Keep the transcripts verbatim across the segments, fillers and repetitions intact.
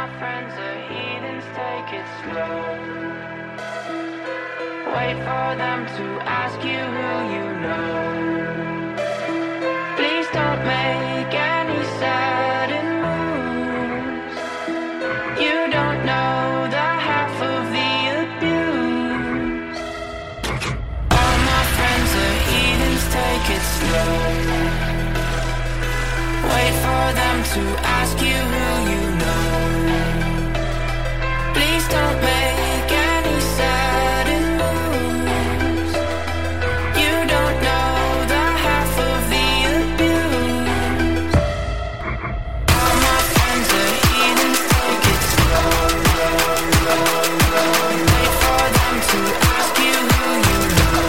my friends are heathens, take it slow. Wait for them to ask you who you know. Please don't make any sudden moves. You don't know the half of the abuse. All my friends are heathens, take it slow. Wait for them to ask you who you know. Please don't make any sudden moves. You don't know the half of the abuse. All my friends are heathens, take it slow. Wait for them to ask you who you know.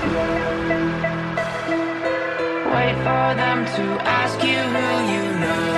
Wait for them to ask you who you know.